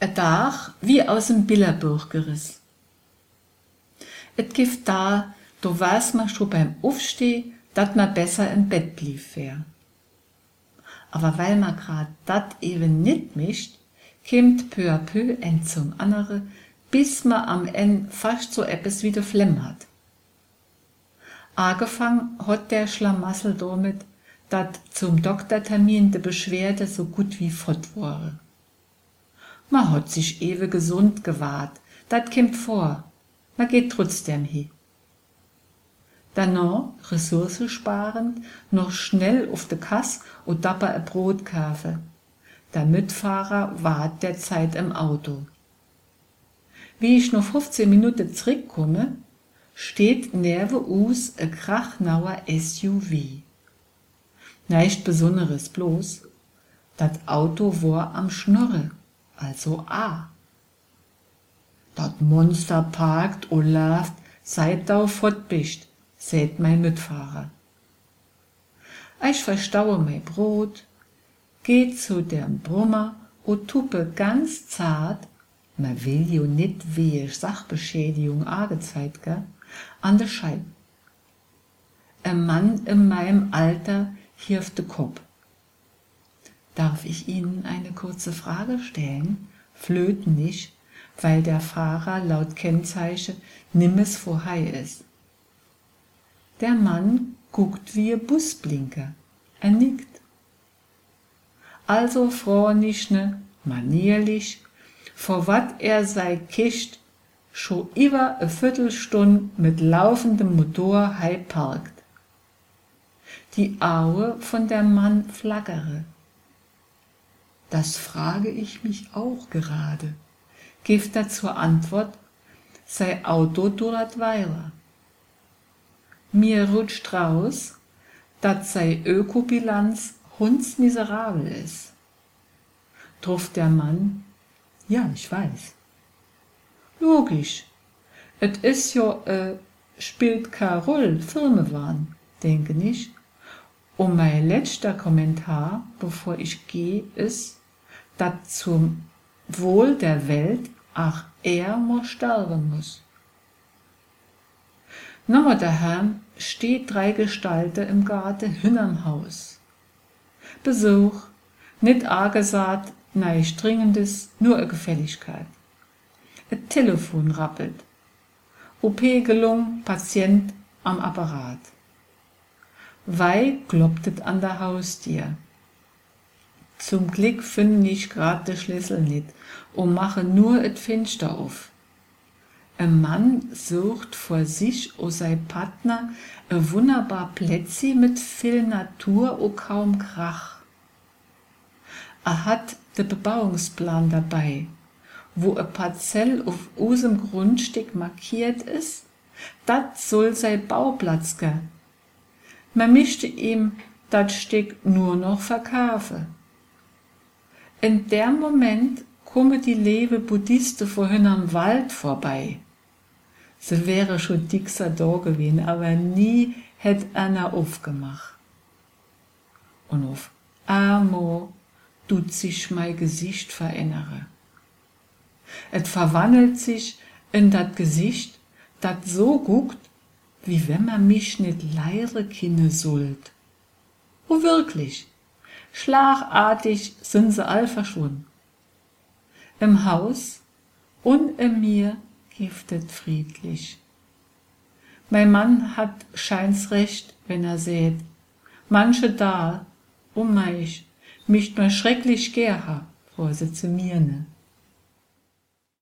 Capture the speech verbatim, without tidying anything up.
Ein Tag wie aus dem Bilderbuch gerissen. Et gibt da, du weiß man schon beim Aufstehen, dat man besser im Bett blieb wär. Aber weil man grad dat eben nicht mischt, kimmt peu à peu ein zum andere, bis man am Ende fast so etwas wie de Flemm hat. Angefangen hat der Schlamassel damit, dat zum Doktortermin de Beschwerde so gut wie fort war. Man hat sich ewe gesund gewahrt, dat kimmt vor, man geht trotzdem hin. Danach, ressourcensparend, noch schnell auf de Kass und dapper ein Brot kaufen. Der Mitfahrer wart derzeit im Auto. Wie ich noch fünfzehn Minuten zurückkomme, steht neben us ein krachnauer S U V. Nicht Besonderes bloß, dat Auto war am Schnurre, also A. Dat Monster parkt und läuft, seit du fort bist, sagt mein Mitfahrer. Ich verstaue mein Brot, geh zu dem Brummer und tuppe ganz zart, man will jo nit wehe Sachbeschädigung angezeigt, gell, an der Scheibe. Ein Mann in meinem Alter hieft de Kopf. Darf ich Ihnen eine kurze Frage stellen? Flöten nicht, weil der Fahrer laut Kennzeichen nimmes vorbei ist. Der Mann guckt wie ein Busblinker. Er nickt. Also freundlich, ne, manierlich, vor wat er sei Kist schon über eine Viertelstunde mit laufendem Motor hei parkt. Die Aue von der Mann flackere. Das frage ich mich auch gerade. Gibt er zur Antwort, sei Auto durat weiter. Mir rutscht raus, dat sei Ökobilanz hundsmiserabel ist. Druff der Mann, ja, ich weiß. Logisch, et is jo, äh, spielt keine Rolle, Firmenwahn, denke ich. Und mein letzter Kommentar, bevor ich gehe, ist, dat zum Wohl der Welt ach er muss sterben muss. Nochmal daheim steht drei Gestalten im Garten hinterm Haus. Besuch, nicht angesagt, neich Dringendes, nur eine Gefälligkeit. Ein Telefon rappelt. O P gelungen, Patient am Apparat. Wei klopptet an der Haustür. Zum Glück finde ich grad de Schlüssel nicht und mache nur et Fenster auf. Ein Mann sucht vor sich o sein Partner ein wunderbar Plätzi mit viel Natur und kaum Krach. Er hat de Bebauungsplan dabei, wo a Parzell auf usem Grundstück markiert ist, dat soll sein Bauplatz ge. Man mischte ihm dat Stück nur noch verkaufen. In der Moment komme die lewe Buddhiste vorhin am Wald vorbei. Sie wäre schon dickser da gewesen, aber nie hätt einer aufgemacht. Und auf einmal tut sich mein Gesicht verändere. Et verwandelt sich in dat Gesicht, dat so guckt, wie wenn man mich nicht leire kinne sollt. Und wirklich, schlagartig sind sie all verschwunden. Im Haus und in mir giftet friedlich. Mein Mann hat scheins recht, wenn er seht, manche da, um mich, mich nur schrecklich gern, vorsitze mir ne.